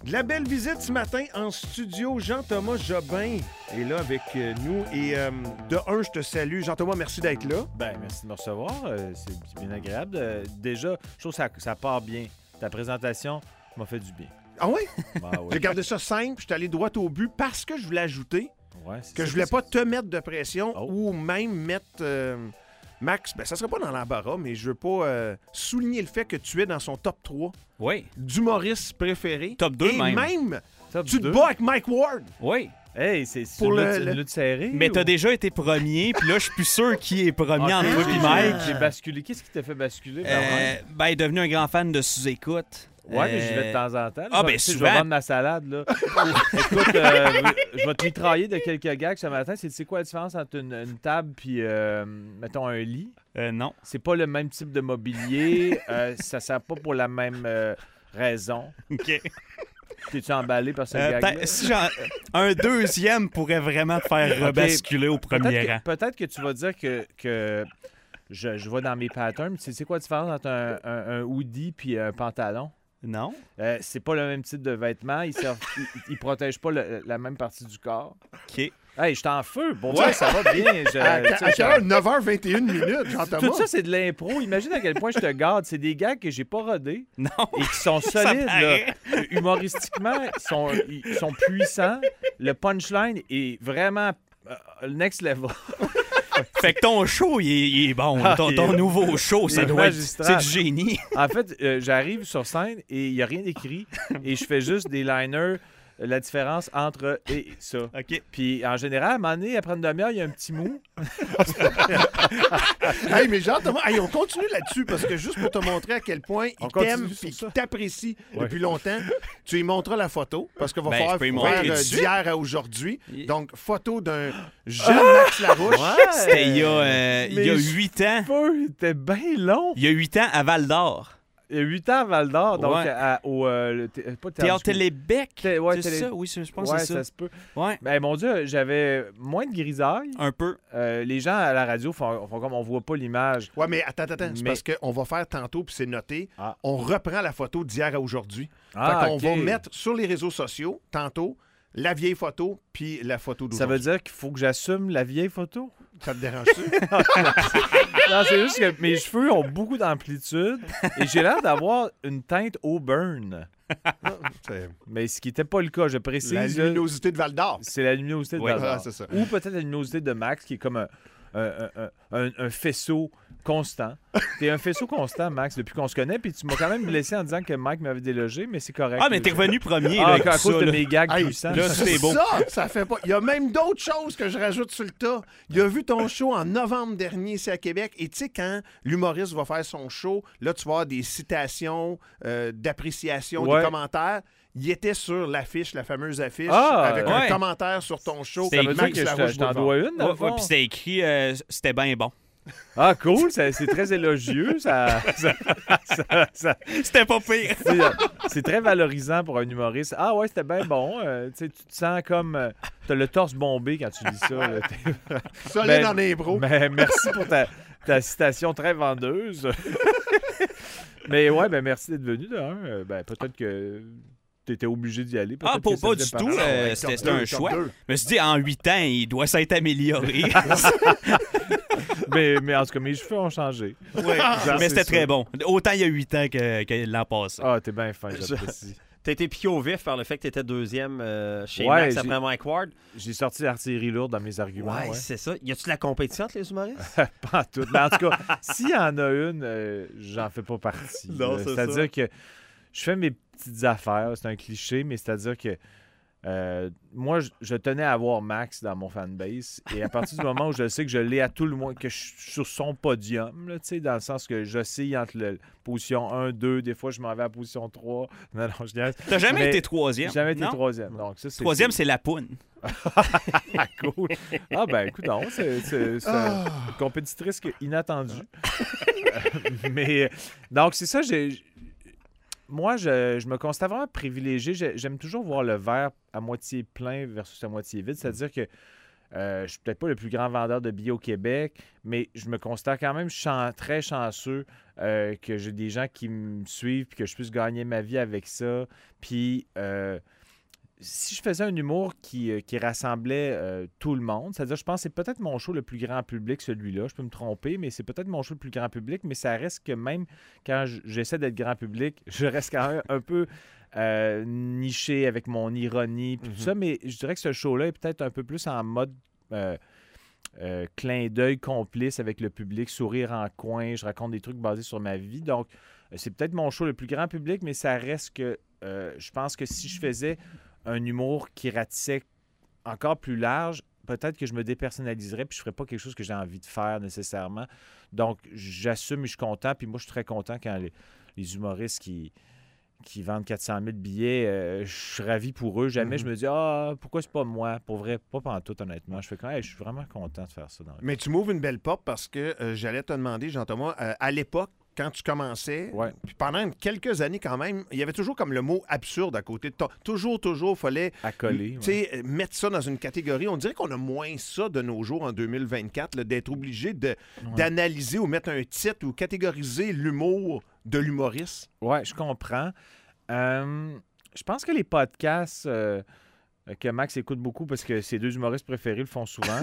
De la belle visite ce matin en studio. Jean-Thomas Jobin est là avec nous. Et de un, je te salue. Jean-Thomas, merci d'être là. Ben, merci de me recevoir. C'est bien agréable. Déjà, je trouve que ça part bien. Ta présentation m'a fait du bien. Ah oui? Ah, oui. J'ai gardé ça simple. Je suis allé droit au but parce que je voulais ajouter que je voulais pas te mettre de pression ou même mettre... Max, ben ça serait pas dans l'embarras, mais je veux pas souligner le fait que tu es dans son top 3 d'humoristes préférés. Top 2 et même. même Top tu 2. te bats avec Mike Ward. Oui. Hey, c'est Pour une lutte serrée. Mais t'as ou... déjà été premier, puis là, je suis plus sûr qui est premier entre toi et j'ai Mike. J'ai basculé. Qu'est-ce qui t'a fait basculer? Ben, il est devenu un grand fan de sous-écoute. Ouais, mais j'y vais de temps en temps. Ah, ben, Tu sais, je souvent. vais vendre ma salade, là. Écoute, je vais te mitrailler de quelques gags ce matin. C'est quoi la différence entre une table puis, mettons, un lit? Non. C'est pas le même type de mobilier. Ça sert pas pour la même raison. OK. T'es-tu emballé par ce gag-là? Si un deuxième pourrait vraiment te faire rebasculer au premier rang. Peut-être que tu vas dire que je vais dans mes patterns. C'est quoi la différence entre un hoodie puis un pantalon? Non. C'est pas le même type de vêtements. Ils protègent pas la même partie du corps. OK. Hey, je suis en feu. Bon, ouais, ça va bien. À quelle heure? 9h21 minutes, Jean-Thomas. Tout ça, c'est de l'impro. Imagine à quel point je te garde. C'est des gags que j'ai pas rodés Non. et qui sont solides. paraît. Là. Humoristiquement, ils sont puissants. Le punchline est vraiment next level. Fait que ton show, il est bon. Ton nouveau show, ça il est doit être... magistral. C'est du génie. En fait, j'arrive sur scène et il n'y a rien écrit et je fais juste des liners. La différence entre et ça. OK. Puis, en général, à un moment donné, après une demi-heure, il y a un petit mou. Hey, mais Jean-Thomas, hey, on continue là-dessus parce que juste pour te montrer à quel point il t'aime et qu'il t'apprécie depuis longtemps, tu lui montreras la photo parce qu'il va Ben, je peux y falloir montrer faire tout de suite. d'hier à aujourd'hui. Donc, photo d'un jeune Max Larouche. C'était il y a 8 ans. C'était bien long. Il y a 8 ans à Val-d'Or. Il y a 8 ans à Val-d'Or, donc Ouais. pas Théâtre Télébec. Ouais, c'est ça? Oui, je pense ouais, que c'est ça. se peut. Ouais, Ben, mon Dieu, j'avais moins de grisailles. un peu. Les gens à la radio font comme on voit pas l'image. Ouais, mais attends, c'est Mais- parce qu'on va faire tantôt, puis c'est noté, Ah. on reprend la photo d'hier à aujourd'hui. Ah, Fait qu'on ok. va mettre sur les réseaux sociaux, tantôt, la vieille photo, puis la photo Ça d'aujourd'hui. veut dire qu'il faut que j'assume la vieille photo? Ça te dérange-tu? Non, c'est juste que mes cheveux ont beaucoup d'amplitude et j'ai l'air d'avoir une teinte auburn. C'est Mais ce qui n'était pas le cas, je précise. la là, luminosité de Val-d'Or. c'est la luminosité de Oui, Val-d'or. c'est ça. Ou peut-être la luminosité de Max, qui est comme un faisceau constant. T'es un faisceau constant, Max, depuis qu'on se connaît. Puis tu m'as quand même blessé en disant que Mike m'avait délogé, mais c'est correct. Ah, mais t'es revenu premier. Ah, là, avec à tout cause ça, de là. mes gags Hey, puissants. là, c'est beau. Ça fait pas. Il y a même d'autres choses que je rajoute sur le tas. Il a vu ton show en novembre dernier ici à Québec. Et tu sais, quand l'humoriste va faire son show, là, tu vas avoir des citations d'appréciation, Ouais. des commentaires. Il était sur l'affiche, la fameuse affiche, Ah, avec un ouais. commentaire sur ton show. Ça Ça veut dire Max que Larouche je t'en Boulevard. dois une, dans le Ouais, ouais, fond? puis c'était écrit, c'était bien bon. Ah, cool, c'est très élogieux. C'était pas pire. C'est très valorisant pour un humoriste. Ah ouais, c'était bien bon. Tu te sens comme... t'as le torse bombé quand tu lis ça. Là. Solide Ben, en impro. Mais merci pour ta citation très vendeuse. Mais ouais, ben merci d'être venu. Ben, peut-être que tu étais obligé d'y aller. Ah, peut-être que pas ça du faisait tout. partie. Ouais, C'était top un deux, choix. top deux. Je me suis dit, en 8 ans, il doit s'être amélioré. Mais en tout cas, mes cheveux ont changé. Ouais, Genre, mais c'était c'est très ça. bon. Autant il y a 8 ans que l'an passé. Ah, t'es bien fin, j'apprécie. T'as été piqué au vif par le fait que t'étais deuxième chez Ouais, Max j'ai- après Mike Ward. J'ai sorti l'artillerie lourde dans mes arguments. Ouais, Ouais. c'est ça. Y a-tu de la compétition entre les humoristes? Pas en tout. Mais en tout cas, s'il y en a une, j'en fais pas partie. Non, c'est C'est-à-dire ça. que je fais mes petites affaires. C'est un cliché, mais c'est-à-dire que moi, je tenais à avoir Max dans mon fanbase. Et à partir du moment où je sais que je l'ai à tout le monde, que je suis sur son podium, là, dans le sens que j'oscille entre la position 1, 2, des fois je m'en vais à la position 3. Non, je niaise. T'as jamais Mais été troisième? J'ai jamais été non? troisième. Donc, ça, Troisième, c'est la poune. Ah, cool. Ah, ben, écoute, non, c'est une compétitrice inattendue. Mais, donc, c'est ça, moi, je me constate vraiment privilégié. J'aime toujours voir le verre à moitié plein versus à moitié vide. C'est-à-dire que Je suis peut-être pas le plus grand vendeur de billets au Québec, mais je me considère quand même très chanceux que j'ai des gens qui me suivent puis que je puisse gagner ma vie avec ça. Puis si je faisais un humour qui rassemblait tout le monde, c'est-à-dire, je pense que c'est peut-être mon show le plus grand public, celui-là. Je peux me tromper, mais c'est peut-être mon show le plus grand public, mais ça reste que même quand j'essaie d'être grand public, je reste quand même un peu niché avec mon ironie puis tout ça, mais je dirais que ce show-là est peut-être un peu plus en mode clin d'œil complice avec le public, sourire en coin, je raconte des trucs basés sur ma vie, donc c'est peut-être mon show le plus grand public, mais ça reste que je pense que si je faisais un humour qui ratissait encore plus large, peut-être que je me dépersonnaliserais puis je ne ferais pas quelque chose que j'ai envie de faire nécessairement. Donc, j'assume et je suis content. Puis moi, je suis très content quand les humoristes qui vendent 400 000 billets, je suis ravi pour eux. Jamais je me dis « pourquoi c'est pas moi? » Pour vrai, pas pantoute, honnêtement. Je fais quand même, je suis vraiment content de faire ça. Mais tu m'ouvres une belle porte parce que j'allais te demander, Jean-Thomas, à l'époque, quand tu commençais, puis pendant quelques années quand même, il y avait toujours comme le mot absurde à côté de toi. Toujours, il fallait mettre ça dans une catégorie. On dirait qu'on a moins ça de nos jours en 2024, là, d'être obligé d'analyser ou mettre un titre ou catégoriser l'humour de l'humoriste. Oui, je comprends. Je pense que les podcasts... que Max écoute beaucoup parce que ses deux humoristes préférés le font souvent.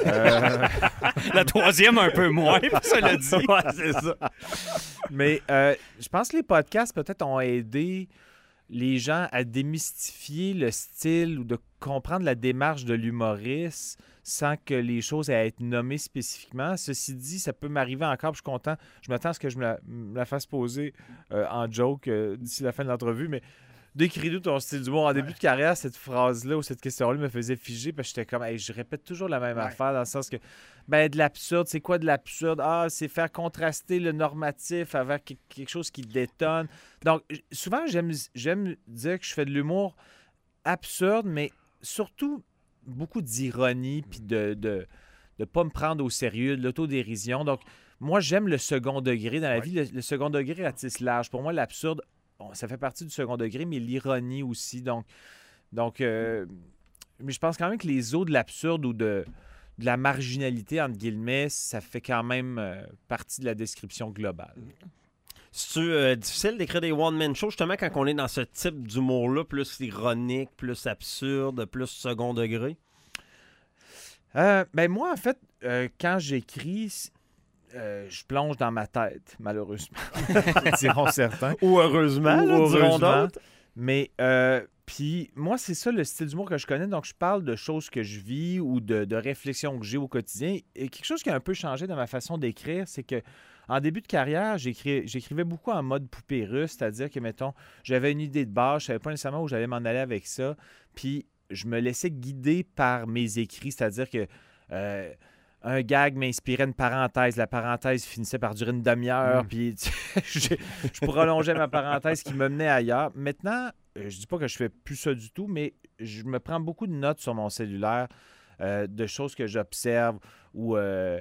La troisième, un peu moins, ça l'a dit. Ouais, c'est ça. Mais je pense que les podcasts, peut-être, ont aidé les gens à démystifier le style ou de comprendre la démarche de l'humoriste sans que les choses aient à être nommées spécifiquement. Ceci dit, ça peut m'arriver encore, puis je suis content. Je m'attends à ce que je me la fasse poser en joke d'ici la fin de l'entrevue, mais décris-nous ton style d'humour. En début de carrière, cette phrase-là ou cette question-là me faisait figer parce que j'étais comme, je répète toujours la même affaire dans le sens que, de l'absurde, c'est quoi de l'absurde? C'est faire contraster le normatif avec quelque chose qui détonne. Donc, souvent, j'aime dire que je fais de l'humour absurde, mais surtout beaucoup d'ironie puis de pas me prendre au sérieux, de l'autodérision. Donc, moi, j'aime le second degré dans la vie. Le second degré ratisse large. Pour moi, l'absurde, ça fait partie du second degré, mais l'ironie aussi. Donc mais je pense quand même que les eaux de l'absurde ou de la marginalité, entre guillemets, ça fait quand même partie de la description globale. C'est difficile d'écrire des one-man shows, justement, quand on est dans ce type d'humour-là, plus ironique, plus absurde, plus second degré? Moi, en fait, quand j'écris... je plonge dans ma tête, malheureusement, diront certains. Ou heureusement, diront d'autres. Mais, puis, moi, c'est ça le style d'humour que je connais. Donc, je parle de choses que je vis ou de réflexions que j'ai au quotidien. Et quelque chose qui a un peu changé dans ma façon d'écrire, c'est que en début de carrière, j'écrivais beaucoup en mode poupée russe, c'est-à-dire que, mettons, j'avais une idée de base, je savais pas nécessairement où j'allais m'en aller avec ça. Puis, je me laissais guider par mes écrits, c'est-à-dire que... un gag m'inspirait une parenthèse. La parenthèse finissait par durer une demi-heure. Puis je prolongeais ma parenthèse qui me menait ailleurs. Maintenant, je dis pas que je fais plus ça du tout, mais je me prends beaucoup de notes sur mon cellulaire de choses que j'observe ou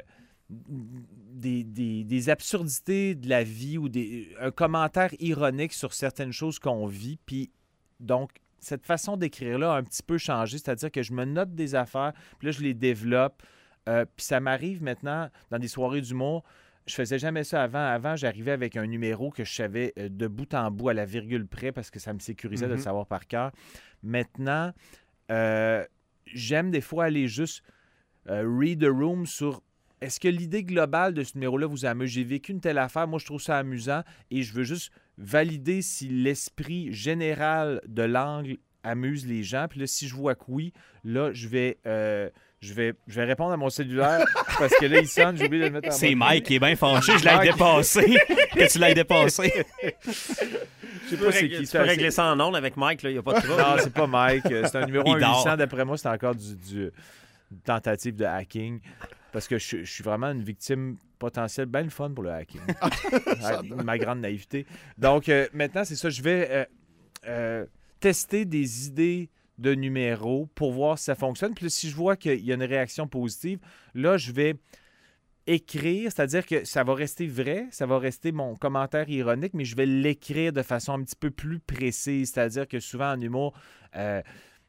des absurdités de la vie ou un commentaire ironique sur certaines choses qu'on vit. Puis donc, cette façon d'écrire-là a un petit peu changé. C'est-à-dire que je me note des affaires, puis là, je les développe. Puis ça m'arrive maintenant, dans des soirées d'humour, je faisais jamais ça avant. Avant, j'arrivais avec un numéro que je savais de bout en bout à la virgule près parce que ça me sécurisait de le savoir par cœur. Maintenant, j'aime des fois aller juste read the room sur est-ce que l'idée globale de ce numéro-là vous amuse? J'ai vécu une telle affaire, moi je trouve ça amusant et je veux juste valider si l'esprit général de l'angle amuse les gens. Puis là, si je vois que oui, là, je vais répondre à mon cellulaire parce que là, il sonne, j'ai oublié de le mettre en mode. C'est Mike qui est bien fâché, je l'ai dépassé. Que tu l'aies dépassé. Je sais pas c'est qui. Tu peux régler ça en ondes avec Mike, il n'y a pas de trouble. Non, c'est pas Mike. C'est un numéro 800. D'après moi, c'est encore du tentative de hacking. Parce que je suis vraiment une victime potentielle, bien le fun pour le hacking. Ma grande naïveté. Donc, maintenant, c'est ça. Je vais tester des idées de numéros pour voir si ça fonctionne. Puis là, si je vois qu'il y a une réaction positive, là, je vais écrire, c'est-à-dire que ça va rester vrai, ça va rester mon commentaire ironique, mais je vais l'écrire de façon un petit peu plus précise. C'est-à-dire que souvent en humour,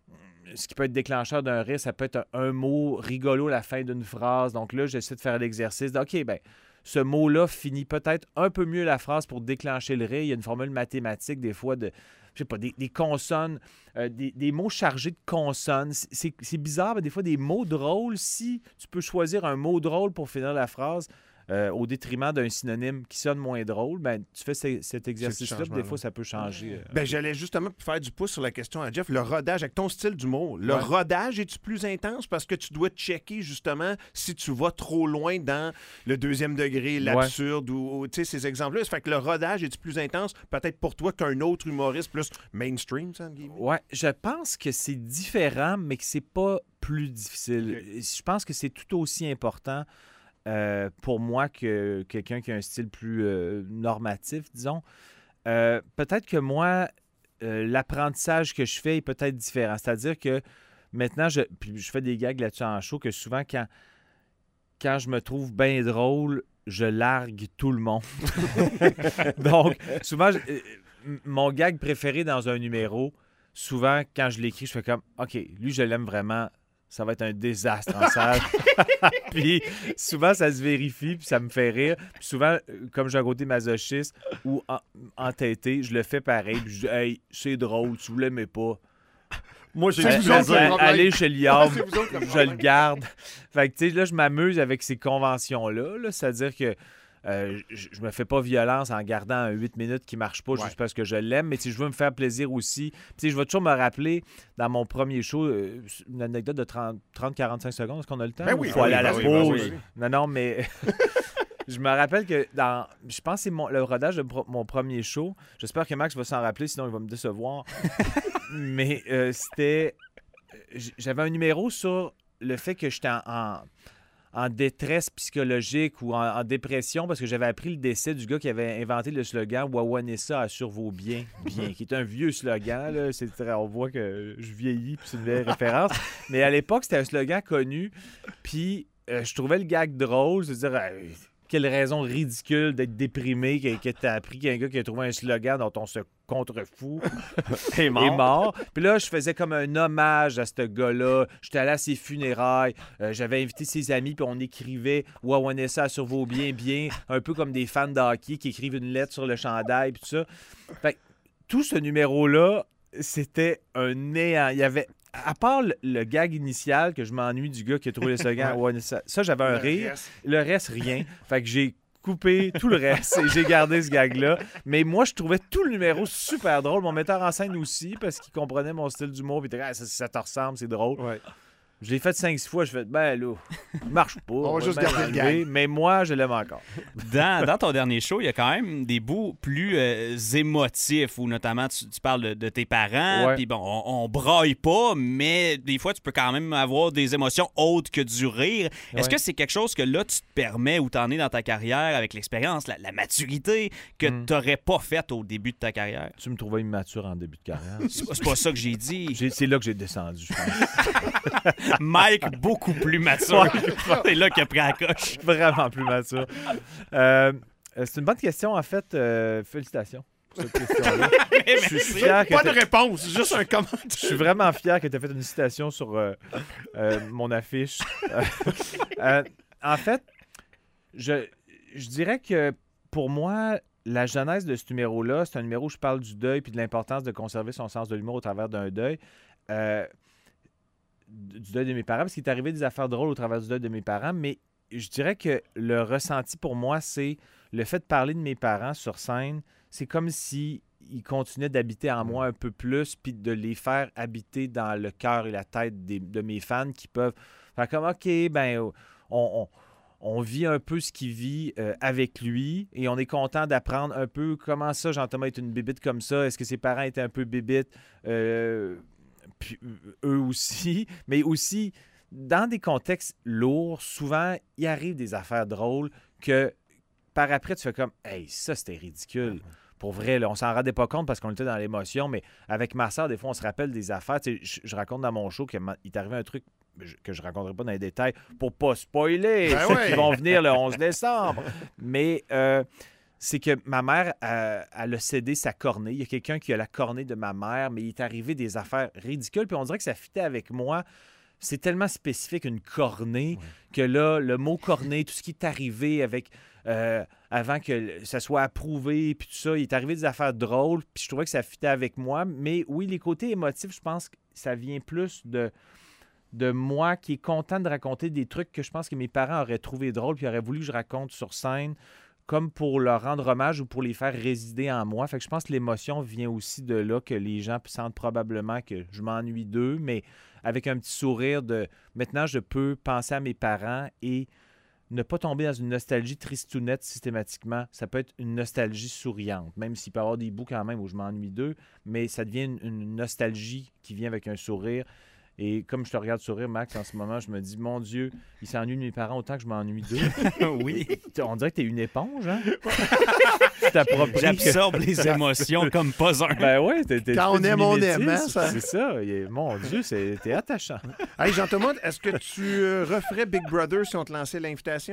ce qui peut être déclencheur d'un rire, ça peut être un mot rigolo à la fin d'une phrase. Donc là, j'essaie de faire l'exercice. OK, ben ce mot-là finit peut-être un peu mieux la phrase pour déclencher le rire. Il y a une formule mathématique, des fois, de, je sais pas, des consonnes, des mots chargés de consonnes. C'est bizarre, mais des fois, des mots drôles, si tu peux choisir un mot drôle pour finir la phrase, au détriment d'un synonyme qui sonne moins drôle, ben, tu fais cet exercice-là, des fois, ça peut changer. J'allais justement faire du pouce sur la question à Jeff. Le rodage, avec ton style d'humour, le rodage, es-tu plus intense parce que tu dois checker, justement, si tu vas trop loin dans le deuxième degré, l'absurde, ou ces exemples-là. Ça fait que le rodage, es-tu plus intense, peut-être pour toi, qu'un autre humoriste plus mainstream, ça, Oui, je pense que c'est différent, mais que c'est pas plus difficile. Okay. Je pense que c'est tout aussi important pour moi que quelqu'un qui a un style plus normatif, disons. Peut-être que moi, l'apprentissage que je fais est peut-être différent. C'est-à-dire que maintenant, puis je fais des gags là-dessus en show, que souvent, quand je me trouve bien drôle, je largue tout le monde. Donc, souvent, mon gag préféré dans un numéro, souvent, quand je l'écris, je fais comme, OK, lui, je l'aime vraiment. Ça va être un désastre en salle. Puis souvent, ça se vérifie, puis ça me fait rire. Puis souvent, comme j'ai un côté masochiste ou entêté, je le fais pareil. Puis je dis, hey, c'est drôle, tu ne l'aimais pas. Moi, j'ai allez chez Liam, je le garde. Fait que, tu sais, là, je m'amuse avec ces conventions-là. C'est-à-dire que je me fais pas violence en gardant un 8 minutes qui marche pas juste parce que je l'aime, mais si je veux me faire plaisir aussi, je vais toujours me rappeler dans mon premier show une anecdote de 30-45 secondes. Est-ce qu'on a le temps? Il faut aller à la pause. Oui. Non, mais je me rappelle que je pense que c'est le rodage de mon premier show. J'espère que Max va s'en rappeler, sinon il va me décevoir. Mais j'avais un numéro sur le fait que j'étais en détresse psychologique ou en dépression parce que j'avais appris le décès du gars qui avait inventé le slogan « Wawanessa assure vos biens », qui est un vieux slogan. Là. On voit que je vieillis, puis c'est une vieille référence. Mais à l'époque, c'était un slogan connu, puis je trouvais le gag drôle, c'est-à-dire quelle raison ridicule d'être déprimé que t'as appris qu'il y a un gars qui a trouvé un slogan dont on se contrefout est mort. Puis là, je faisais comme un hommage à ce gars-là. J'étais allé à ses funérailles. J'avais invité ses amis, puis on écrivait « Wawanessa sur vos biens, bien », un peu comme des fans de hockey qui écrivent une lettre sur le chandail, puis tout ça. Fait que, tout ce numéro-là, c'était un néant. Il y avait... À part le gag initial, que je m'ennuie du gars qui a trouvé le slogan, ça, j'avais un rire. Le reste, rien. Fait que j'ai coupé tout le reste et j'ai gardé ce gag-là. Mais moi, je trouvais tout le numéro super drôle. Mon metteur en scène aussi, parce qu'il comprenait mon style d'humour. Il était ça te ressemble, c'est drôle. Ouais. Je l'ai fait 5-6 fois, je fais ben là, marche pas. On va juste garder le gag. Mais moi, je l'aime encore. Dans ton dernier show, il y a quand même des bouts plus émotifs où notamment tu parles de tes parents, puis bon, on braille pas, mais des fois tu peux quand même avoir des émotions autres que du rire. Est-ce que c'est quelque chose que là tu te permets ou t'en es dans ta carrière avec l'expérience, la maturité que t'aurais pas faite au début de ta carrière? Tu me trouvais immature en début de carrière. C'est pas ça que j'ai dit. C'est là que j'ai descendu, je pense. Mike, beaucoup plus mature. C'est là qu'il a pris la coche. Vraiment plus mature. C'est une bonne question, en fait. Félicitations pour cette question-là. Je suis fier que pas de réponse, juste un commentaire. Je suis vraiment fier que tu aies fait une citation sur mon affiche. En fait, je dirais que pour moi, la genèse de ce numéro-là, c'est un numéro où je parle du deuil puis de l'importance de conserver son sens de l'humour au travers d'un deuil. Du deuil de mes parents, parce qu'il est arrivé des affaires drôles au travers du deuil de mes parents, mais je dirais que le ressenti pour moi, c'est le fait de parler de mes parents sur scène, c'est comme s'ils continuaient d'habiter en moi un peu plus, puis de les faire habiter dans le cœur et la tête de mes fans qui peuvent faire comme, OK, ben on vit un peu ce qu'il vit avec lui et on est content d'apprendre un peu comment ça, Jean-Thomas est une bébite comme ça, est-ce que ses parents étaient un peu bébites, puis eux aussi, mais aussi, dans des contextes lourds, souvent, il arrive des affaires drôles que, par après, tu fais comme « Hey, ça, c'était ridicule. » Pour vrai, là, on s'en rendait pas compte parce qu'on était dans l'émotion, mais avec ma soeur, des fois, on se rappelle des affaires. Tu sais, je raconte dans mon show qu'il est arrivé un truc que je ne raconterai pas dans les détails pour pas spoiler ceux qui vont venir le 11 décembre. Mais c'est que ma mère, elle a cédé sa cornée. Il y a quelqu'un qui a la cornée de ma mère, mais il est arrivé des affaires ridicules. Puis on dirait que ça fitait avec moi. C'est tellement spécifique, une cornée, que là, le mot cornée, tout ce qui est arrivé avec... avant que ça soit approuvé, puis tout ça, il est arrivé des affaires drôles, puis je trouvais que ça fitait avec moi. Mais oui, les côtés émotifs, je pense que ça vient plus de moi qui est content de raconter des trucs que je pense que mes parents auraient trouvé drôles, puis auraient voulu que je raconte sur scène, comme pour leur rendre hommage ou pour les faire résider en moi. Fait que je pense que l'émotion vient aussi de là, que les gens sentent probablement que je m'ennuie d'eux, mais avec un petit sourire de maintenant, je peux penser à mes parents et ne pas tomber dans une nostalgie tristounette systématiquement. Ça peut être une nostalgie souriante, même s'il peut y avoir des bouts quand même où je m'ennuie d'eux, mais ça devient une nostalgie qui vient avec un sourire. Et comme je te regarde sourire, Max, en ce moment, je me dis, mon Dieu, il s'ennuie de mes parents autant que je m'ennuie d'eux. Oui. On dirait que t'es une éponge, hein? J'absorbe les émotions comme pas un. Ben oui, quand on aime, on aime, hein, ça. C'est ça. Mon Dieu, t'es attachant. Hey, Jean-Thomas, est-ce que tu referais Big Brother si on te lançait l'invitation?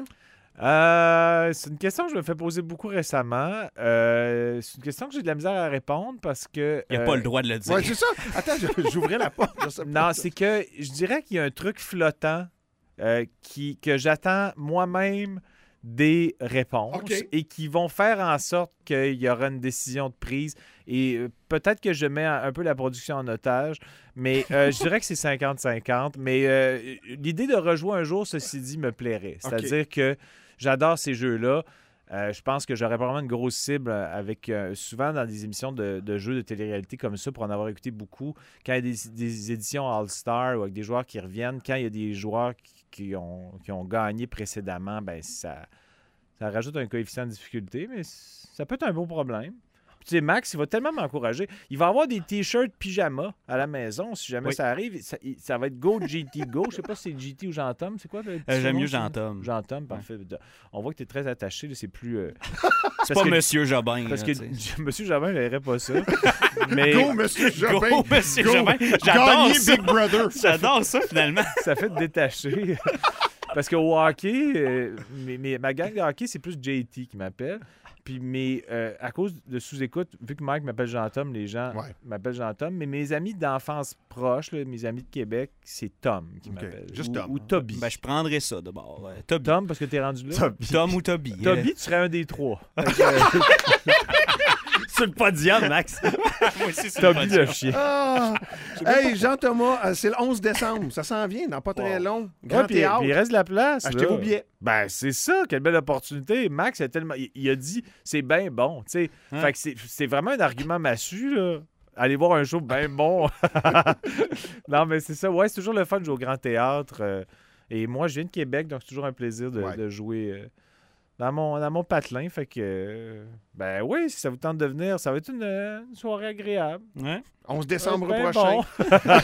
C'est une question que je me fais poser beaucoup récemment. C'est une question que j'ai de la misère à répondre parce que... Il n'y a pas le droit de le dire. Ouais, c'est ça. Attends, j'ouvrais la porte. Non, c'est que je dirais qu'il y a un truc flottant que j'attends moi-même des réponses et qui vont faire en sorte qu'il y aura une décision de prise. Et peut-être que je mets un peu la production en otage, mais je dirais que c'est 50-50. Mais l'idée de rejouer un jour, ceci dit, me plairait. C'est-à-dire que j'adore ces jeux-là. Je pense que j'aurais probablement une grosse cible avec souvent dans des émissions de jeux de télé-réalité comme ça, pour en avoir écouté beaucoup, quand il y a des éditions All-Star ou avec des joueurs qui reviennent, quand il y a des joueurs qui ont gagné précédemment, ben ça rajoute un coefficient de difficulté, mais ça peut être un beau problème. Tu sais, Max, il va tellement m'encourager. Il va avoir des t-shirts pyjama à la maison, si jamais ça arrive. Ça va être Go GT Go. Je sais pas si c'est GT ou Jean-Tom. C'est quoi? J'aime mieux Jean-Tom. Jean-Tom, parfait. On voit que tu es très attaché. Là, c'est plus... c'est pas Monsieur Jobin. Parce que Monsieur Jobin, il n'aimerait pas ça. Mais... Go, Monsieur Jobin! Go, Monsieur Jobin! J'adore ça! Big Brother! J'adore ça, finalement! Ça fait te détacher. Parce qu'au hockey, ma gang de hockey, c'est plus JT qui m'appelle. Puis à cause de sous-écoute, vu que Mike m'appelle Jean-Tom, les gens m'appellent Jean-Tom. Mais mes amis d'enfance proches, là, mes amis de Québec, c'est Tom qui m'appelle. Juste Tom. Ou Toby. Ben, je prendrais ça d'abord. Toby. Tom, parce que t'es rendu là. Tom ou Toby. Toby, tu serais un des trois. Sur le podium, Max. Moi aussi, c'est Toby le chien. Hey, Jean-Thomas, c'est le 11 décembre. Ça s'en vient dans pas très long. Grand théâtre. Puis il reste de la place. Achetez vos billets. Ben, c'est ça. Quelle belle opportunité. Max, il a dit, c'est bien bon. Fait que c'est vraiment un argument massu, là. Aller voir un show bien bon. Non, mais c'est ça. Ouais, c'est toujours le fun de jouer au Grand Théâtre. Et moi, je viens de Québec, donc c'est toujours un plaisir de jouer... Dans mon patelin, fait que... ben oui, si ça vous tente de venir, ça va être une soirée agréable. Ouais. 11 décembre prochain. Bon.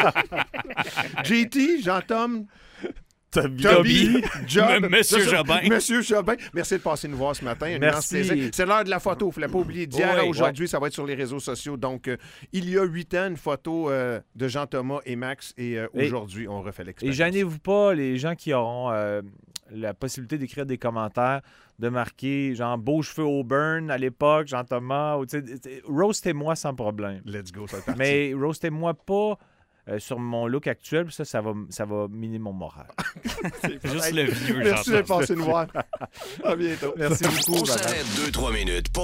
JT, Jean-Tom, Toby, Job, Monsieur Jobin. Monsieur Jobin, merci de passer nous voir ce matin. Un immense plaisir. C'est l'heure de la photo. Il ne fallait pas oublier d'hier à aujourd'hui. Ça va être sur les réseaux sociaux. Donc, il y a 8 ans, une photo de Jean-Thomas et Max. Et aujourd'hui, on refait l'expérience. Et gênez-vous pas, les gens qui auront la possibilité d'écrire des commentaires, de marquer genre beaux cheveux Auburn à l'époque, Jean-Thomas. Roastez-moi sans problème. Let's go, ça va partir. Mais roastez-moi pas sur mon look actuel, ça va miner mon moral. C'est juste le vieux. Merci de passer nous voir. À bientôt. Merci beaucoup. On s'arrête 2-3 minutes.